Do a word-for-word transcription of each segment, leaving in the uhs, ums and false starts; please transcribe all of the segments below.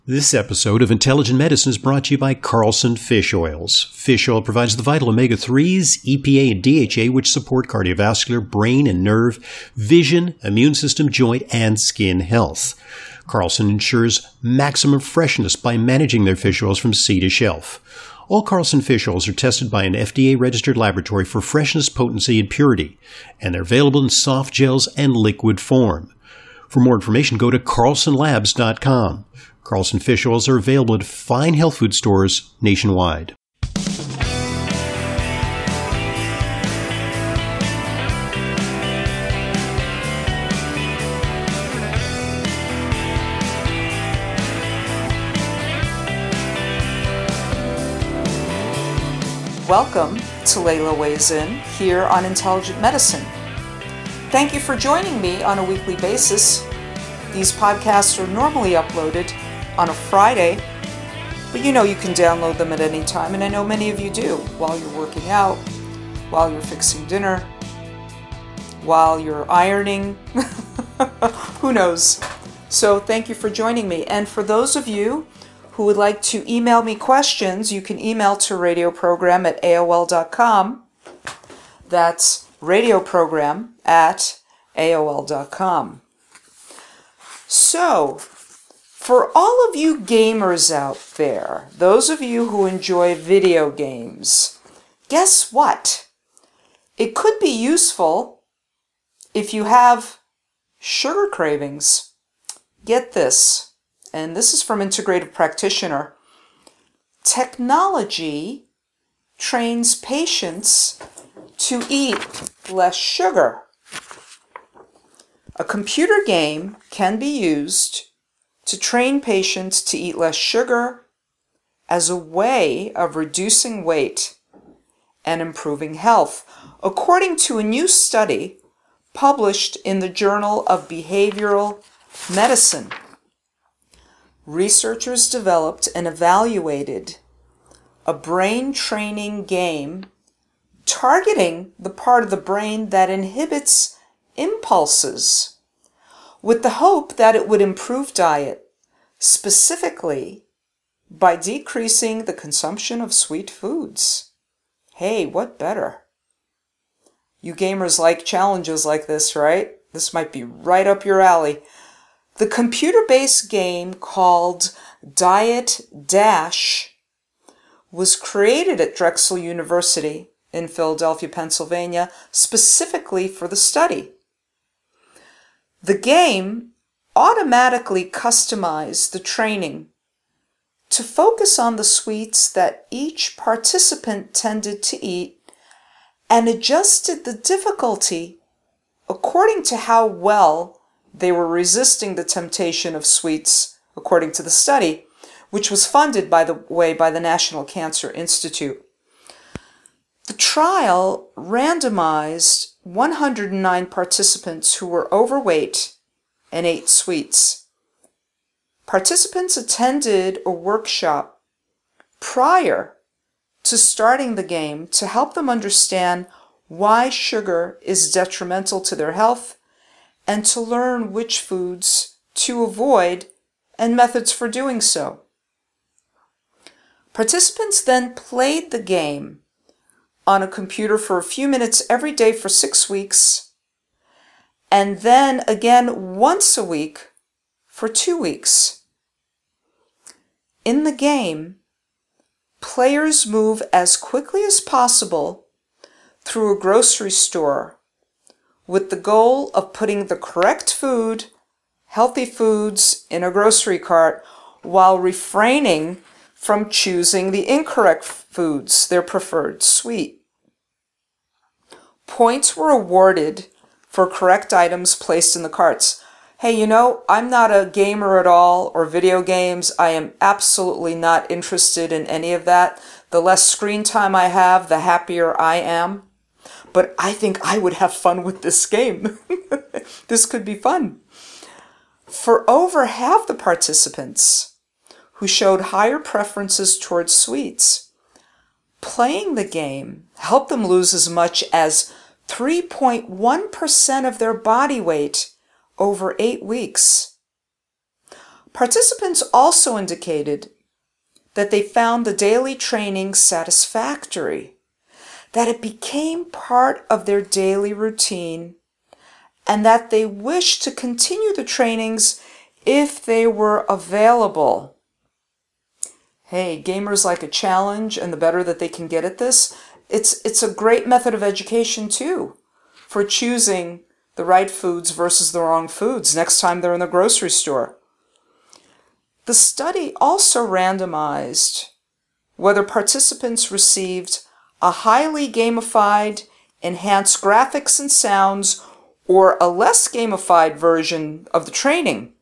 This episode of Intelligent Medicine is brought to you by Carlson Fish Oils. Fish oil provides the vital omega threes, E P A, and D H A, which support cardiovascular, brain and nerve, vision, immune system, joint, and skin health. Carlson ensures maximum freshness by managing their fish oils from sea to shelf. All Carlson fish oils are tested by an F D A-registered laboratory for freshness, potency, and purity, and they're available in soft gels and liquid form. For more information, go to carlson labs dot com. Carlson fish oils are available at fine health food stores nationwide. Welcome to Layla Weighs In here on Intelligent Medicine. Thank you for joining me on a weekly basis. These podcasts are normally uploaded on a Friday, but you know you can download them at any time, and I know many of you do while you're working out, while you're fixing dinner, while you're ironing, who knows. So thank you for joining me. And for those of you who would like to email me questions, you can email to radioprogram at A O L dot com. That's radioprogram at A O L dot com. So, for all of you gamers out there, those of you who enjoy video games, guess what? It could be useful if you have sugar cravings. Get this, and this is from Integrative Practitioner. Technology trains patients to eat less sugar. A computer game can be used to train patients to eat less sugar as a way of reducing weight and improving health, according to a new study published in the Journal of Behavioral Medicine. Researchers developed and evaluated a brain training game targeting the part of the brain that inhibits impulses, with the hope that it would improve diet, specifically by decreasing the consumption of sweet foods. Hey, what better? You gamers like challenges like this, right? This might be right up your alley. The computer-based game called Diet Dash was created at Drexel University in Philadelphia, Pennsylvania, specifically for the study. The game automatically customized the training to focus on the sweets that each participant tended to eat and adjusted the difficulty according to how well they were resisting the temptation of sweets, according to the study, which was funded, by the way, by the National Cancer Institute. The trial randomized one hundred nine participants who were overweight and ate sweets. Participants attended a workshop prior to starting the game to help them understand why sugar is detrimental to their health and to learn which foods to avoid and methods for doing so. Participants then played the game on a computer for a few minutes every day for six weeks, and then again once a week for two weeks. In the game, players move as quickly as possible through a grocery store with the goal of putting the correct food, healthy foods, in a grocery cart while refraining from choosing the incorrect foods, their preferred sweet. Points were awarded for correct items placed in the carts. Hey, you know, I'm not a gamer at all, or video games. I am absolutely not interested in any of that. The less screen time I have, the happier I am. But I think I would have fun with this game. This could be fun. For over half the participants who showed higher preferences towards sweets, playing the game helped them lose as much as three point one percent of their body weight over eight weeks. Participants also indicated that they found the daily training satisfactory, that it became part of their daily routine, and that they wished to continue the trainings if they were available. Hey, gamers like a challenge, and the better that they can get at this, it's it's a great method of education too, for choosing the right foods versus the wrong foods next time they're in the grocery store. The study also randomized whether participants received a highly gamified, enhanced graphics and sounds, or a less gamified version of the training.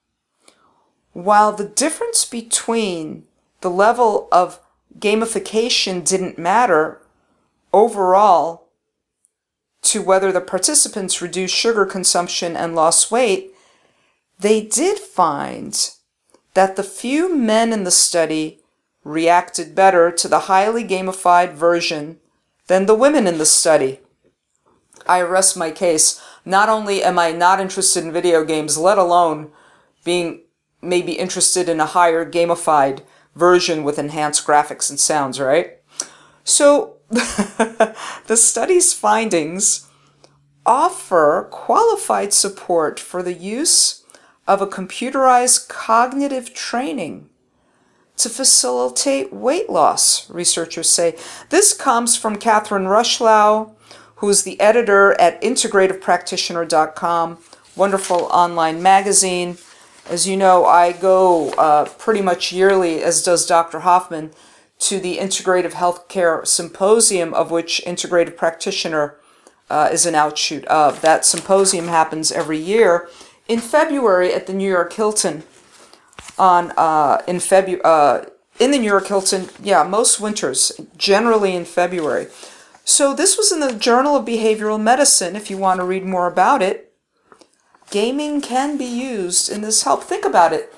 While the difference between the level of gamification didn't matter overall to whether the participants reduced sugar consumption and lost weight, they did find that the few men in the study reacted better to the highly gamified version than the women in the study. I rest my case. Not only am I not interested in video games, let alone being maybe interested in a higher gamified version with enhanced graphics and sounds, right? So the study's findings offer qualified support for the use of a computerized cognitive training to facilitate weight loss, researchers say. This comes from Catherine Rushlow, who is the editor at integrative practitioner dot com, wonderful online magazine. As you know, I go uh, pretty much yearly, as does Doctor Hoffman, to the Integrative Healthcare Symposium, of which Integrative Practitioner uh, is an outshoot of. That symposium happens every year in February at the New York Hilton. On uh, in Febu uh, in the New York Hilton, yeah, most winters, generally in February. So this was in the Journal of Behavioral Medicine. If you want to read more about it, gaming can be used in this help. Think about it.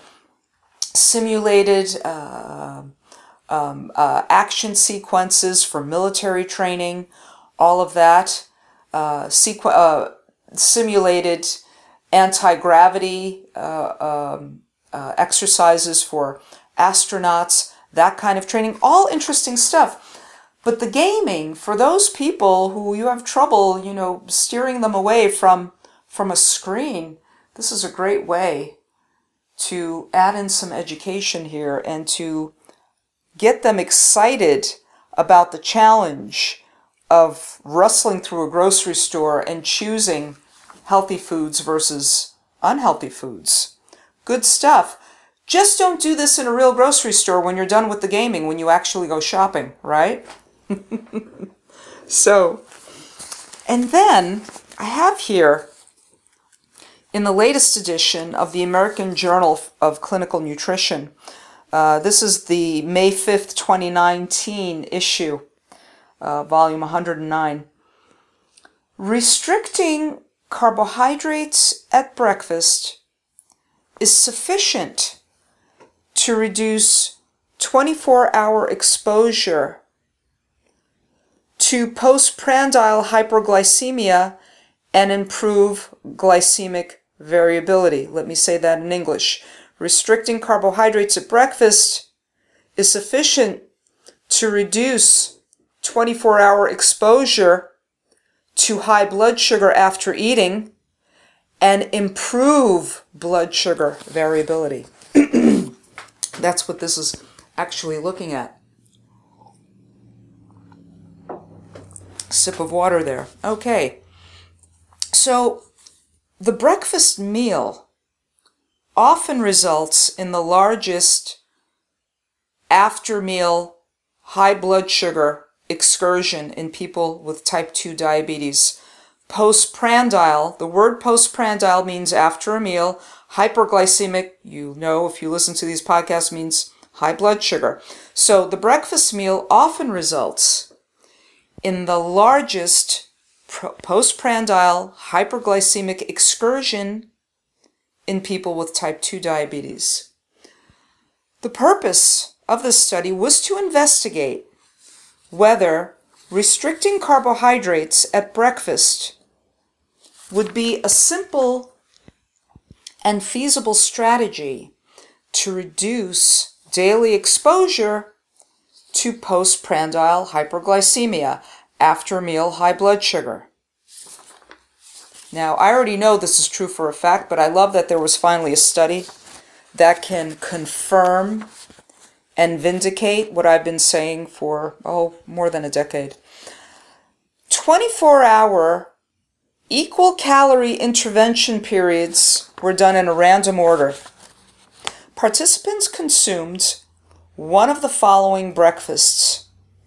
Simulated uh, um, uh, action sequences for military training, all of that. Uh, sequ uh, simulated anti-gravity uh, um, uh, exercises for astronauts, that kind of training. All interesting stuff. But the gaming, for those people who you have trouble, you know, steering them away from from a screen, this is a great way to add in some education here and to get them excited about the challenge of rustling through a grocery store and choosing healthy foods versus unhealthy foods. Good stuff. Just don't do this in a real grocery store when you're done with the gaming, when you actually go shopping, right? So, and then I have here, in the latest edition of the American Journal of Clinical Nutrition, uh, this is the May fifth, twenty nineteen issue, uh, volume one hundred nine. Restricting carbohydrates at breakfast is sufficient to reduce twenty-four hour exposure to postprandial hyperglycemia and improve glycemic variability. Let me say that in English. Restricting carbohydrates at breakfast is sufficient to reduce twenty-four hour exposure to high blood sugar after eating and improve blood sugar variability. That's what this is actually looking at. Sip of water there. Okay. So, the breakfast meal often results in the largest after-meal high blood sugar excursion in people with type two diabetes. Postprandial, the word postprandial means after a meal. Hyperglycemic, you know if you listen to these podcasts, means high blood sugar. So the breakfast meal often results in the largest postprandial hyperglycemic excursion in people with type two diabetes. The purpose of this study was to investigate whether restricting carbohydrates at breakfast would be a simple and feasible strategy to reduce daily exposure to postprandial hyperglycemia, after meal high blood sugar. Now, I already know this is true for a fact, but I love that there was finally a study that can confirm and vindicate what I've been saying for, oh, more than a decade. twenty-four hour equal calorie intervention periods were done in a random order. Participants consumed one of the following breakfasts: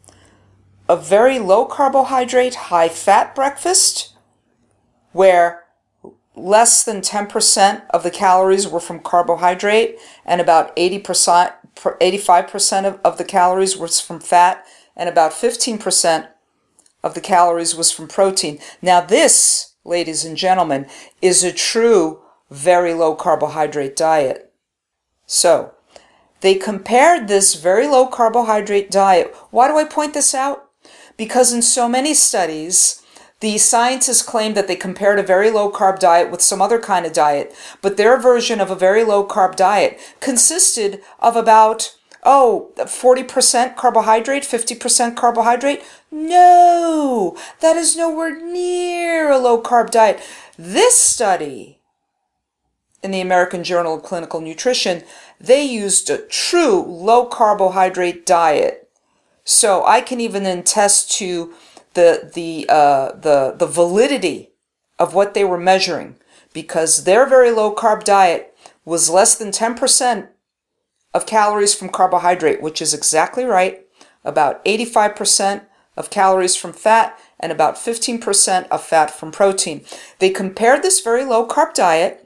a very low carbohydrate, high fat breakfast, where less than ten percent of the calories were from carbohydrate and about eighty percent, eighty-five percent of, of the calories was from fat, and about fifteen percent of the calories was from protein. Now this, ladies and gentlemen, is a true very low carbohydrate diet. So, they compared this very low carbohydrate diet. Why do I point this out? Because in so many studies, the scientists claim that they compared a very low carb diet with some other kind of diet, but their version of a very low carb diet consisted of about, oh, forty percent carbohydrate, fifty percent carbohydrate. No, that is nowhere near a low carb diet. This study, in the American Journal of Clinical Nutrition, they used a true low carbohydrate diet. So I can even attest to the the uh, the the validity of what they were measuring, because their very low carb diet was less than ten percent of calories from carbohydrate, which is exactly right, about eighty-five percent of calories from fat, and about fifteen percent of fat from protein. They compared this very low carb diet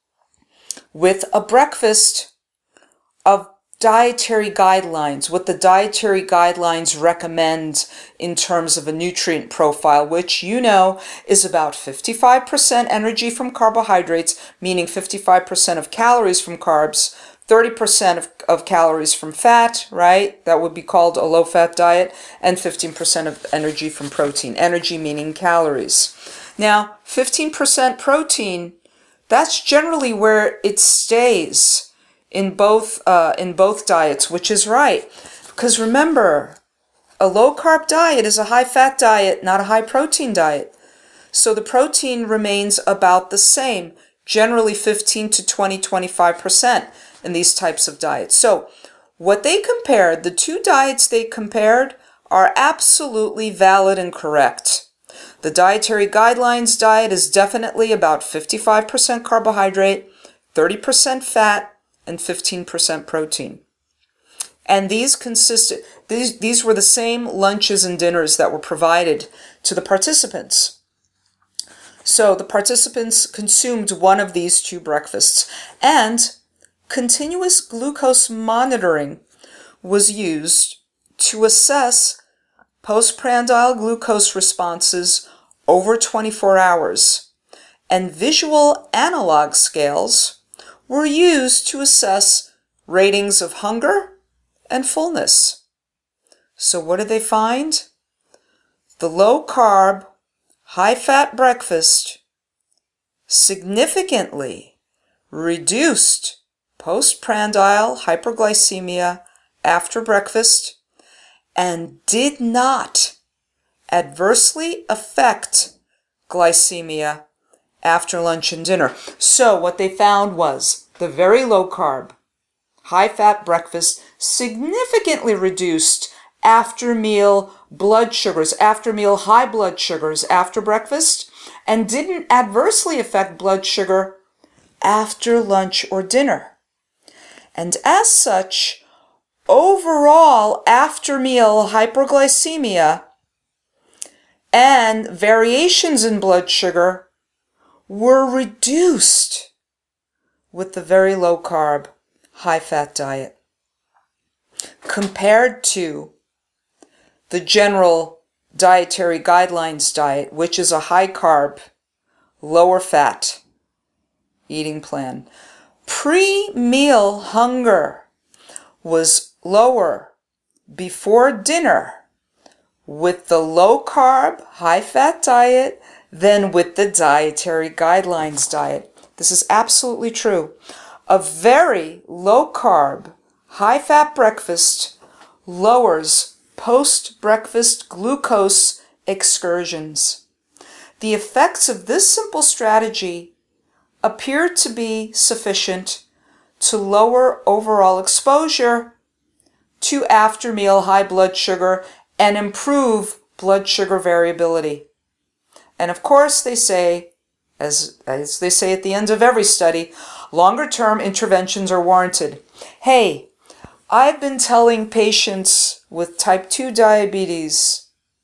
with a breakfast of dietary guidelines, what the dietary guidelines recommend in terms of a nutrient profile, which you know is about fifty-five percent energy from carbohydrates, meaning fifty-five percent of calories from carbs, thirty percent of, of calories from fat, right? That would be called a low-fat diet, and fifteen percent of energy from protein. Energy meaning calories. Now, fifteen percent protein, that's generally where it stays in both uh, in both diets, which is right. Because remember, a low-carb diet is a high-fat diet, not a high-protein diet. So the protein remains about the same, generally fifteen to twenty, twenty-five percent in these types of diets. So what they compared, the two diets they compared, are absolutely valid and correct. The dietary guidelines diet is definitely about fifty-five percent carbohydrate, thirty percent fat, and fifteen percent protein. And these consisted, these, these were the same lunches and dinners that were provided to the participants. So the participants consumed one of these two breakfasts, and continuous glucose monitoring was used to assess postprandial glucose responses over twenty-four hours, and visual analog scales were used to assess ratings of hunger and fullness. So what did they find? The low-carb, high-fat breakfast significantly reduced postprandial hyperglycemia after breakfast and did not adversely affect glycemia after lunch and dinner. So what they found was the very low carb, high fat breakfast significantly reduced after meal blood sugars, after meal high blood sugars after breakfast, and didn't adversely affect blood sugar after lunch or dinner. And as such, overall after meal hyperglycemia and variations in blood sugar were reduced with the very low carb, high fat diet, compared to the general dietary guidelines diet, which is a high carb, lower fat eating plan. Pre-meal hunger was lower before dinner with the low carb, high fat diet than with the dietary guidelines diet. This is absolutely true. A very low-carb, high-fat breakfast lowers post-breakfast glucose excursions. The effects of this simple strategy appear to be sufficient to lower overall exposure to after-meal high blood sugar and improve blood sugar variability. And of course, they say, as, as they say at the end of every study, longer-term interventions are warranted. Hey, I've been telling patients with type two diabetes,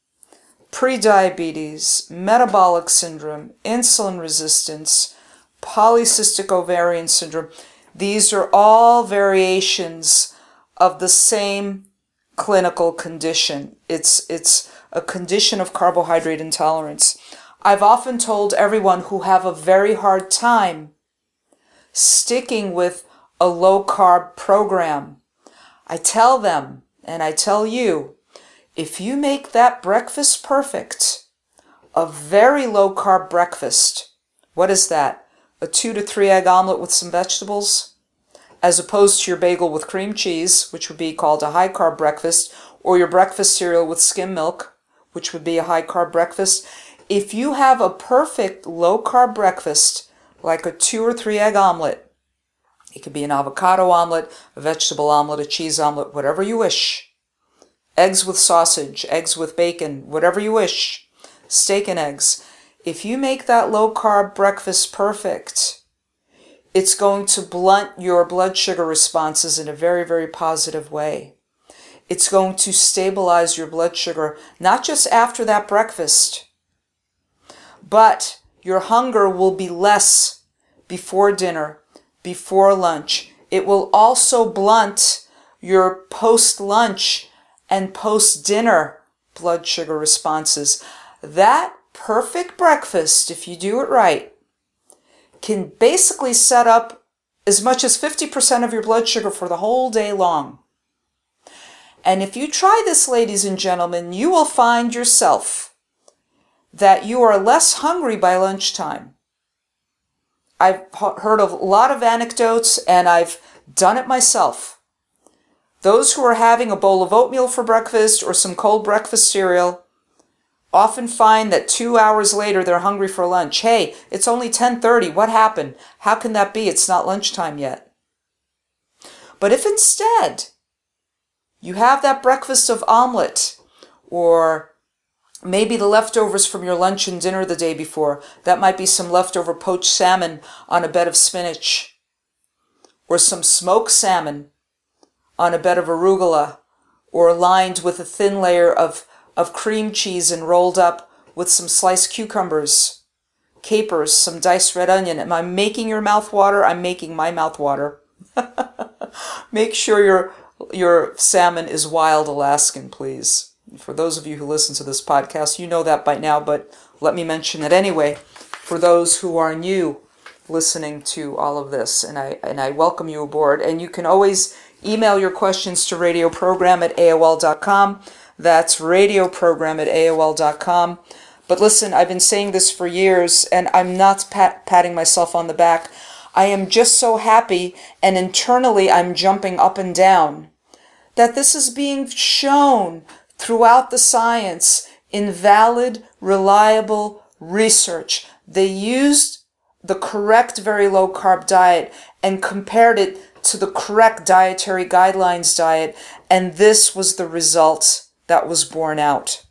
prediabetes, metabolic syndrome, insulin resistance, polycystic ovarian syndrome, these are all variations of the same clinical condition. It's, it's a condition of carbohydrate intolerance. I've often told everyone who have a very hard time sticking with a low-carb program, I tell them, and I tell you, if you make that breakfast perfect, a very low-carb breakfast, what is that? A two to three egg omelet with some vegetables, as opposed to your bagel with cream cheese, which would be called a high-carb breakfast, or your breakfast cereal with skim milk, which would be a high-carb breakfast. If you have a perfect low-carb breakfast, like a two or three egg omelet, it could be an avocado omelet, a vegetable omelet, a cheese omelet, whatever you wish. Eggs with sausage, eggs with bacon, whatever you wish. Steak and eggs. If you make that low-carb breakfast perfect, it's going to blunt your blood sugar responses in a very, very positive way. It's going to stabilize your blood sugar, not just after that breakfast, but your hunger will be less before dinner, before lunch. It will also blunt your post-lunch and post-dinner blood sugar responses. That perfect breakfast, if you do it right, can basically set up as much as fifty percent of your blood sugar for the whole day long. And if you try this, ladies and gentlemen, you will find yourself that you are less hungry by lunchtime. I've heard of a lot of anecdotes, and I've done it myself. Those who are having a bowl of oatmeal for breakfast or some cold breakfast cereal often find that two hours later they're hungry for lunch. Hey, it's only ten thirty. What happened? How can that be? It's not lunchtime yet. But if instead you have that breakfast of omelet, or maybe the leftovers from your lunch and dinner the day before, that might be some leftover poached salmon on a bed of spinach, or some smoked salmon on a bed of arugula, or lined with a thin layer of, of cream cheese and rolled up with some sliced cucumbers, capers, some diced red onion. Am I making your mouth water? I'm making my mouth water. Make sure your, your salmon is wild Alaskan, please. For those of you who listen to this podcast, you know that by now, but let me mention it anyway for those who are new listening to all of this, and I and I welcome you aboard. And you can always email your questions to radioprogram at A O L dot com. That's radioprogram at A O L dot com. But listen, I've been saying this for years, and I'm not pat- patting myself on the back. I am just so happy, and internally I'm jumping up and down, that this is being shown throughout the science in valid, reliable research. They used the correct very low-carb diet and compared it to the correct dietary guidelines diet, and this was the result that was borne out.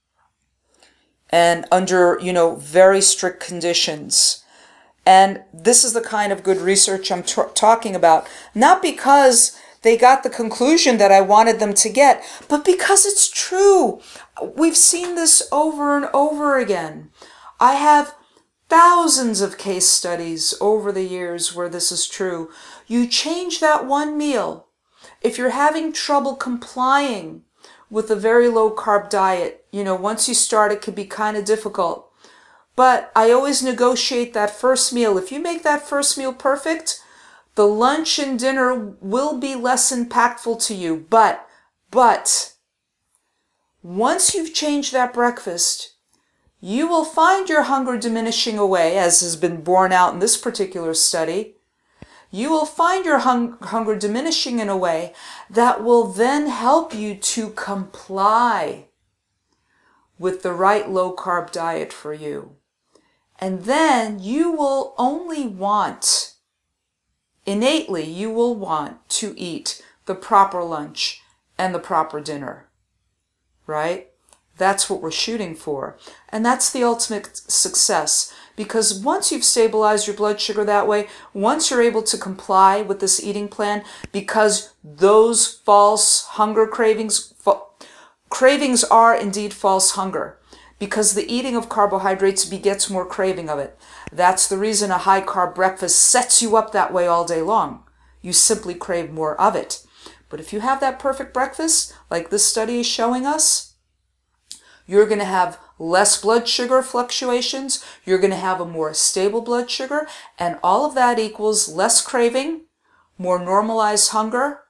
And under, you know, very strict conditions. And this is the kind of good research I'm t- talking about, not because they got the conclusion that I wanted them to get, but because it's true. We've seen this over and over again. I have thousands of case studies over the years where this is true. You change that one meal. If you're having trouble complying with a very low-carb diet, you know, once you start, it can be kind of difficult. But I always negotiate that first meal. If you make that first meal perfect, the lunch and dinner will be less impactful to you. But, but, once you've changed that breakfast, you will find your hunger diminishing away, as has been borne out in this particular study. you will find your hung- hunger diminishing in a way that will then help you to comply with the right low-carb diet for you. And then you will only want, innately, you will want to eat the proper lunch and the proper dinner, right? That's what we're shooting for. And that's the ultimate success. Because once you've stabilized your blood sugar that way, once you're able to comply with this eating plan, because those false hunger cravings, fa- cravings are indeed false hunger, because the eating of carbohydrates begets more craving of it. That's the reason a high-carb breakfast sets you up that way all day long. You simply crave more of it. But if you have that perfect breakfast, like this study is showing us, you're going to have less blood sugar fluctuations, you're going to have a more stable blood sugar, and all of that equals less craving, more normalized hunger,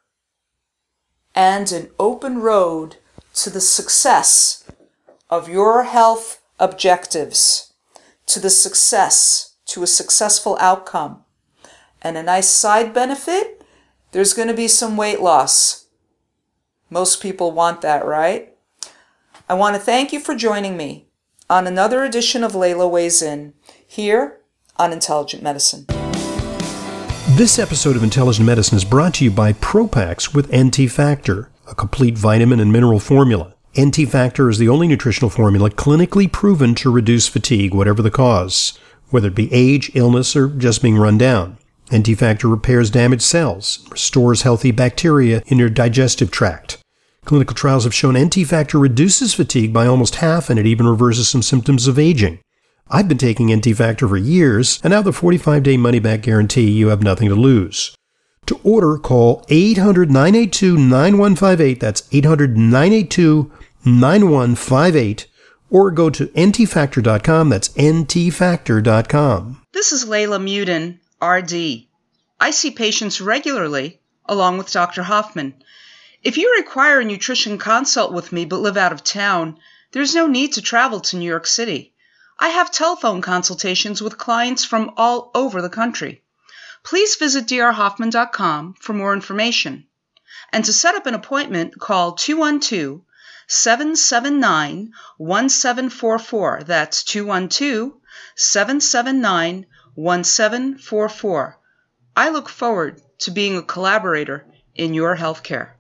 and an open road to the success of your health objectives, to the success, to a successful outcome. And a nice side benefit, there's going to be some weight loss. Most people want that, right? I want to thank you for joining me on another edition of Layla Weighs In, here on Intelligent Medicine. This episode of Intelligent Medicine is brought to you by Propax with N T Factor, a complete vitamin and mineral formula. N T Factor is the only nutritional formula clinically proven to reduce fatigue, whatever the cause, whether it be age, illness, or just being run down. N T Factor repairs damaged cells, restores healthy bacteria in your digestive tract. Clinical trials have shown N T Factor reduces fatigue by almost half, and it even reverses some symptoms of aging. I've been taking N T Factor for years, and now the forty-five day money-back guarantee, you have nothing to lose. To order, call eight hundred, nine eight two, nine one five eight, that's eight hundred, nine eight two, nine one five eight, or go to N T factor dot com, that's N T factor dot com. This is Layla Muden, R D. I see patients regularly, along with Doctor Hoffman. If you require a nutrition consult with me but live out of town, there's no need to travel to New York City. I have telephone consultations with clients from all over the country. Please visit d r hoffman dot com for more information. And to set up an appointment, call two one two, seven seven nine, one seven four four. That's two one two, seven seven nine, one seven four four. I look forward to being a collaborator in your healthcare.